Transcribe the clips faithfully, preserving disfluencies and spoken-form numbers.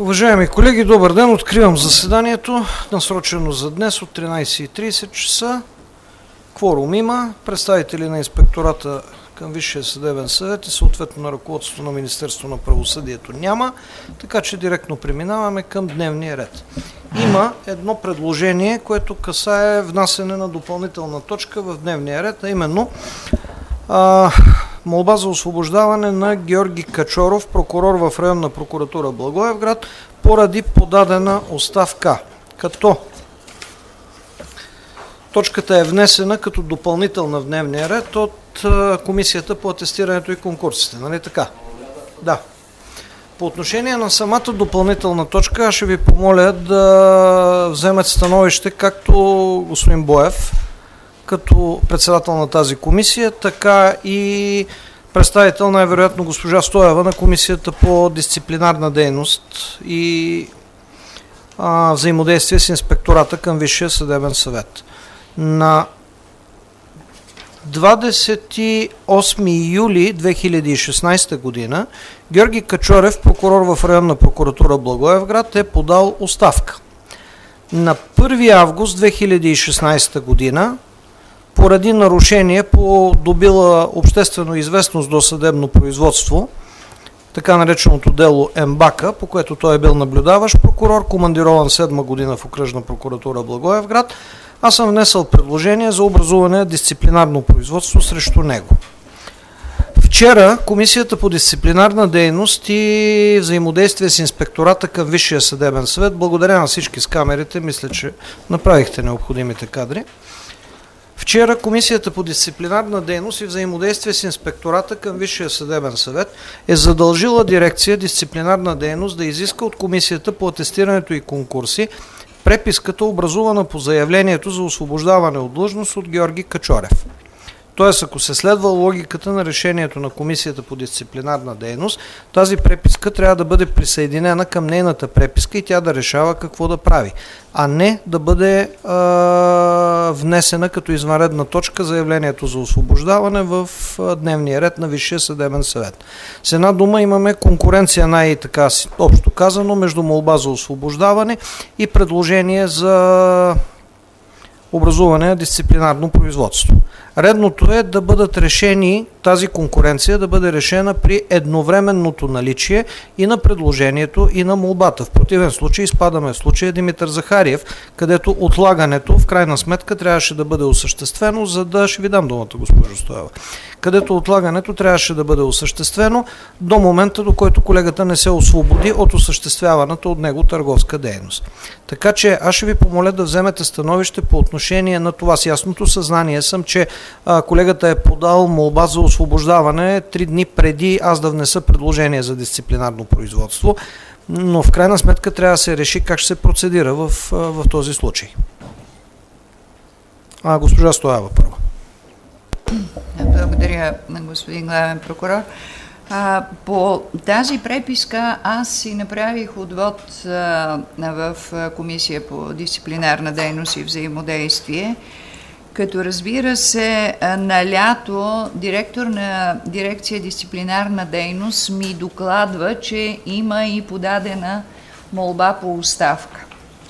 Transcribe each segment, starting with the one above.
Уважаеми колеги, добър ден! Откривам заседанието, насрочено за днес от тринайсет и трийсет часа. Кворум има, представители на инспектората към Висшия съдебен съвет и съответно на ръководството на Министерство на правосъдието няма, така че директно преминаваме към дневния ред. Има едно предложение, което касае внасяне на допълнителна точка в дневния ред, а именно а, молба за освобождаване на Георги Качоров, прокурор в районна прокуратура Благоевград, поради подадена оставка. Като точката е внесена като допълнителна в дневния ред от Комисията по атестирането и конкурсите. Нали така? Да. По отношение на самата допълнителна точка, аз ще ви помоля да вземете становище както господин Боев, като председател на тази комисия, така и представител, най-вероятно госпожа Стоева, на Комисията по дисциплинарна дейност и а, взаимодействие с инспектората към Висшия съдебен съвет. На двадесет и осми юли две хиляди и шестнайсета година Георги Качорев, прокурор в районна прокуратура Благоевград, е подал оставка. На първи август две хиляди и шестнайсета година, поради нарушение по добила обществено известност до съдебно производство, така нареченото дело Ембака, по което той е бил наблюдаващ прокурор, командирован седма година в окръжна прокуратура Благоевград, аз съм внесъл предложение за образуване на дисциплинарно производство срещу него. Вчера Комисията по дисциплинарна дейност и взаимодействие с инспектората към Висшия съдебен съвет, благодаря на всички с камерите, мисля, че направихте необходимите кадри. Вчера Комисията по дисциплинарна дейност и взаимодействие с инспектората към Висшия съдебен съвет е задължила дирекция дисциплинарна дейност да изиска от Комисията по атестирането и конкурси преписката, образувана по заявлението за освобождаване от длъжност от Георги Качорев. Тоест, ако се следва логиката на решението на Комисията по дисциплинарна дейност, тази преписка трябва да бъде присъединена към нейната преписка и тя да решава какво да прави, а не да бъде а, внесена като извънредна точка заявлението за освобождаване в а, дневния ред на Висшия съдебен съвет. С една дума имаме конкуренция, най-така общо казано, между молба за освобождаване и предложение за образуване на дисциплинарно производство. Редното е да бъдат решени, тази конкуренция да бъде решена при едновременното наличие и на предложението, и на молбата. В противен случай изпадаме в случая Димитър Захариев, където отлагането в крайна сметка трябваше да бъде осъществено, за да, ще ви дам думата, госпожо Стоева, където отлагането трябваше да бъде осъществено до момента, до който колегата не се освободи от осъществяваната от него търговска дейност. Така че аз ще ви помоля да вземете становище по отношение на това. С ясното съзнание съм, че а, колегата е подал молба за освобождаване три дни преди аз да внеса предложение за дисциплинарно производство, но в крайна сметка трябва да се реши как ще се процедира в, в този случай. А, госпожа Стоева първа. Благодаря, господин главен прокурор. А, по тази преписка аз си направих отвод а, в Комисия по дисциплинарна дейност и взаимодействие, като разбира се на лято директор на дирекция дисциплинарна дейност ми докладва, че има и подадена молба по оставка.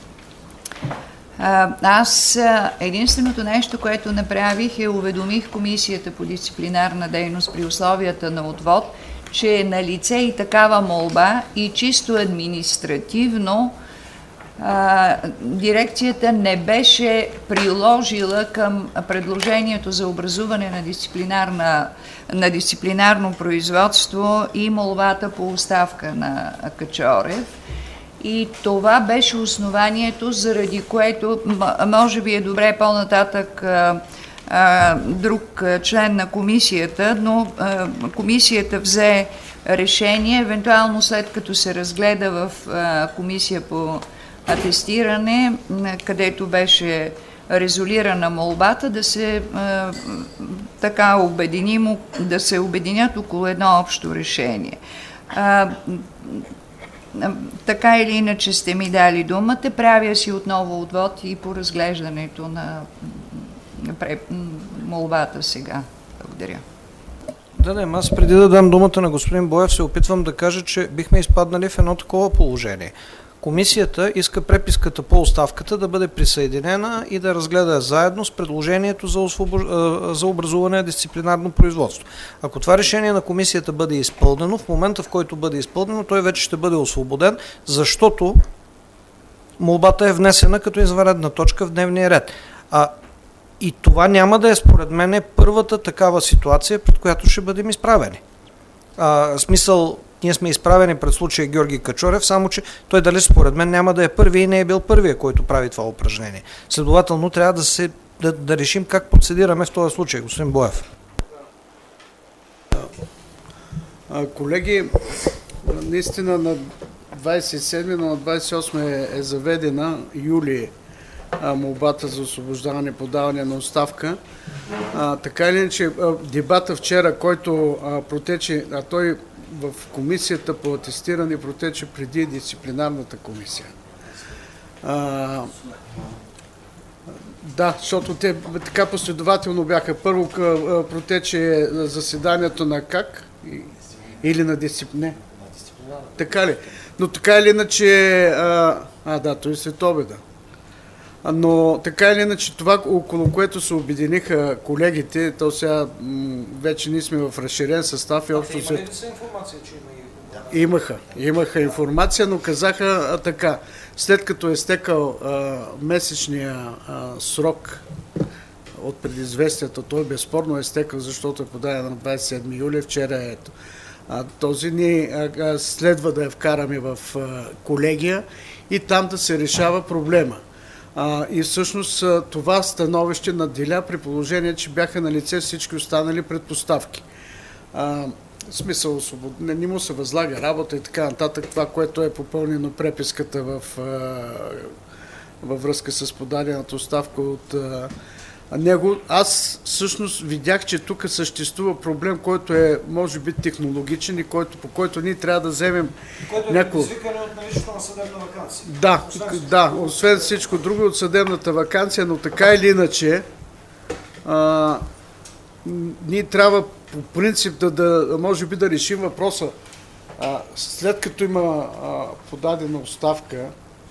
Аз единственото нещо, което направих, е уведомих Комисията по дисциплинарна дейност при условията на отвод, че е на лице и такава молба и чисто административно а, дирекцията не беше приложила към предложението за образуване на, дисциплинарна, на дисциплинарно производство и молбата по оставка на Качорев. И това беше основанието, заради което, може би е добре по-нататък друг член на комисията, но комисията взе решение, евентуално след като се разгледа в комисия по атестиране, където беше резолирана молбата, да се така обединим, да се обединят около едно общо решение. Така или иначе сте ми дали думата, правя си отново отвод и по разглеждането на молбата сега. Благодаря. Да, не, аз преди да дам думата на господин Боев се опитвам да кажа, че бихме изпаднали в едно такова положение. Комисията иска преписката по оставката да бъде присъединена и да разгледа заедно с предложението за, освобож... за образуване на дисциплинарно производство. Ако това решение на комисията бъде изпълнено, в момента в който бъде изпълнено, той вече ще бъде освободен, защото молбата е внесена като извънредна точка в дневния ред. А, и това няма да е според мен първата такава ситуация, пред която ще бъдем изправени. А, в смисъл, ние сме изправени пред случая Георги Качорев, само че той дали според мен няма да е първи и не е бил първия, който прави това упражнение. Следователно трябва да, се, да, да решим как процедираме в този случай. Господин Боев. Колеги, наистина на двадесет и седми, но на двадесет и осми е, е заведена юли молбата за освобождаване, подаване на оставка. А, така или иначе, дебата вчера, който а, протече, а той в комисията по атестиране протече преди дисциплинарната комисия. А, да, защото те така последователно бяха. Първо протече заседанието на КАК или на дисциплина. Така ли? Но така или иначе, а, а да, той е след обеда. Но така или иначе това, около което се обединиха колегите, то сега м, вече ние сме в разширен състав. И общо се... Има ли са информация, че има и... Имаха. Имаха информация, но казаха а, така. След като е стекал а, месечния а, срок от предизвестието, той безспорно е стекал, защото е подаден на двадесет и седми юли, вчера е ето. А, този ни а, а, следва да я вкараме в а, колегия и там да се решава проблема. А, и всъщност това становище надделя при положение, че бяха на лице всички останали предпоставки. А, в смисъл, не, не му се възлага работа и така нататък, това, което е попълнено преписката в, а, във връзка с подадената оставка от а, него. Аз всъщност видях, че тук съществува проблем, който е, може би, технологичен и който, по който ние трябва да вземем който някакво... е предизвикане от наличието на съдебна ваканция. Да, освен да, освен всичко друго от съдебната ваканция, но така или иначе а, ние трябва по принцип да, да може би да решим въпроса. А, след като има а, подадена оставка,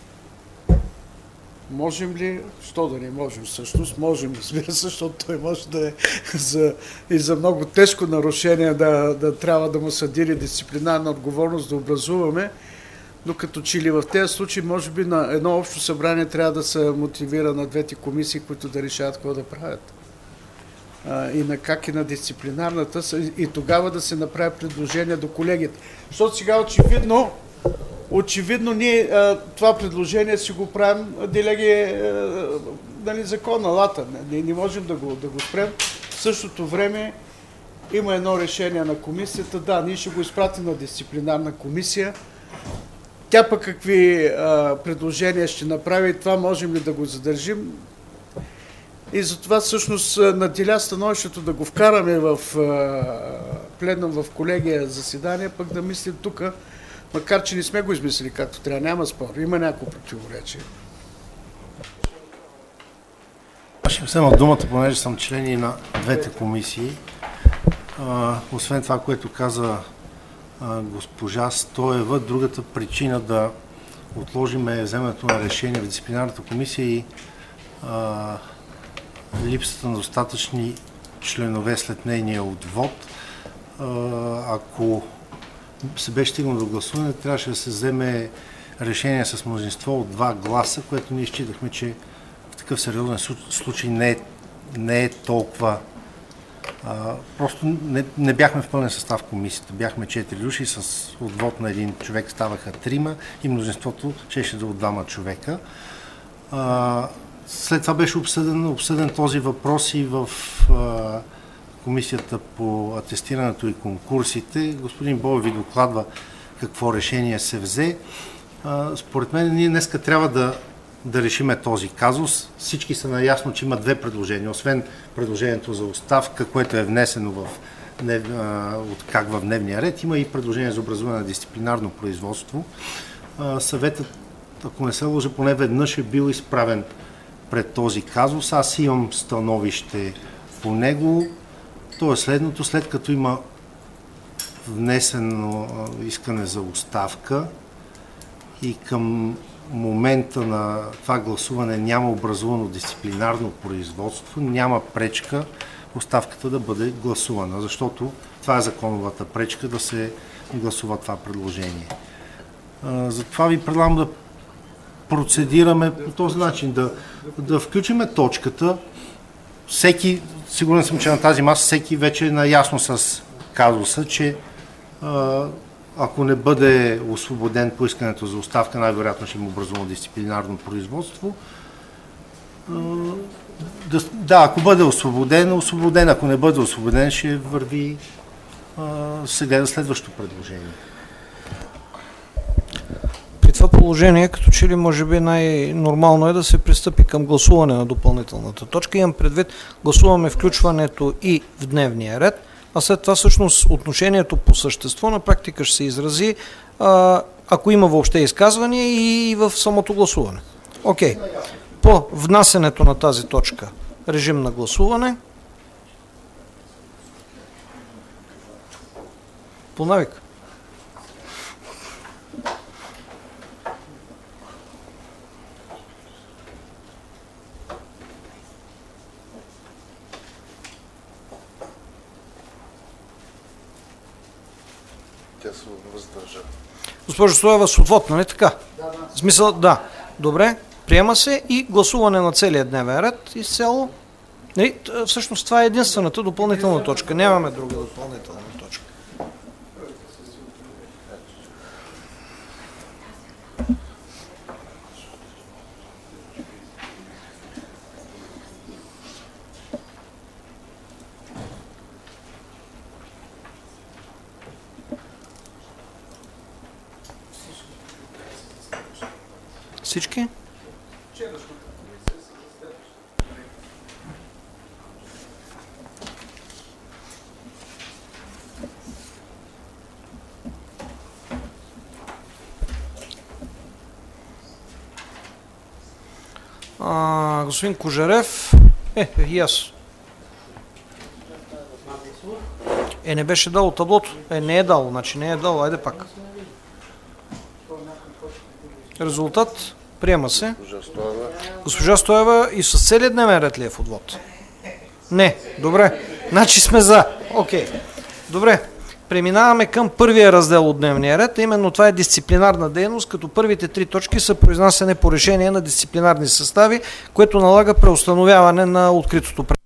можем ли, що да не можем всъщност, можем, разбира се, защото той може да е за, и за много тежко нарушение да, да трябва да му съдили дисциплинарна отговорност да образуваме, но като че ли в тези случаи, може би на едно общо събрание трябва да се мотивира на двете комисии, които да решават какво да правят. А, и на как и на дисциплинарната, и тогава да се направи предложение до колегите. Защото сега очевидно Очевидно ние а, това предложение си го правим, делеги нали, закон на лата. Ние не можем да го, да го спрем. В същото време има едно решение на комисията. Да, ние ще го изпратим на дисциплинарна комисия. Тя пък какви а, предложения ще направи, това можем ли да го задържим. И затова всъщност наделя становището да го вкараме в а, пленум в колегия заседание, пък да мислим тук, макар че не сме го измислили както трябва, няма спор, има някакво противоречие. Аз ще взема думата, понеже съм член и на двете комисии. А, освен това, което каза а, госпожа Стоева, другата причина да отложим е вземането на решение в дисциплинарната комисия и а, липсата на достатъчни членове след нейния отвод. А, ако се беше стигнало до гласуване, трябваше да се вземе решение с мнозинство от два гласа, което ние считахме, че в такъв сериозен случай не е, не е толкова... А, просто не, не бяхме в пълен състав в комисията. Бяхме четири души, с отвод на един човек ставаха трима и мнозинството щеше да от двама човека. А, след това беше обсъден, обсъден този въпрос и в... А, Комисията по атестирането и конкурсите. Господин Боев ви докладва какво решение се взе. Според мен ние днеска трябва да, да решиме този казус. Всички са наясно, че има две предложения. Освен предложението за оставка, което е внесено в, от как в дневния ред, има и предложение за образуване на дисциплинарно производство. Съветът, ако не се лъжа, поне веднъж е бил изправен пред този казус. Аз имам становище по него. То е следното, след като има внесено искане за оставка и към момента на това гласуване няма образувано дисциплинарно производство, няма пречка оставката да бъде гласувана, защото това е законовата пречка да се гласува това предложение. Затова ви предлагам да процедираме по този начин, да, да включиме точката. Всеки, сигурен съм, че на тази маса всеки вече е наясно с казуса, че ако не бъде освободен по искането за оставка, най-вероятно ще има образувано дисциплинарно производство. Да, да, ако бъде освободен, освободен, ако не бъде освободен, ще върви се гледа следващото предложение. При това положение, като че ли може би най-нормално е да се пристъпи към гласуване на допълнителната точка. Имам предвид, гласуваме включването и в дневния ред, а след това всъщност отношението по същество на практика ще се изрази, а, ако има въобще изказвания и в самото гласуване. Окей. Okay. По внасенето на тази точка режим на гласуване. По навик. Тя се въздържа. Госпожо Стоева, с отвод, нали така? Да, да. В смисъл, да. Добре, приема се и гласуване на целия дневен ред изцяло. Нали? Всъщност това е единствената допълнителна точка. Нямаме друга допълнителна точка. Всички? А, господин Кожарев, е, е, и аз. Е, не беше дало таблото. Е, не е дало, значи не е дало, айде пак. Резултат, приема се. Госпожа Стоева и с целият дневен ред ли е в отвод? Не, добре. Значи сме за. Окей. Добре. Преминаваме към първия раздел от дневния ред, а именно това е дисциплинарна дейност, като първите три точки са произнасяне по решение на дисциплинарни състави, което налага преустановяване на откритото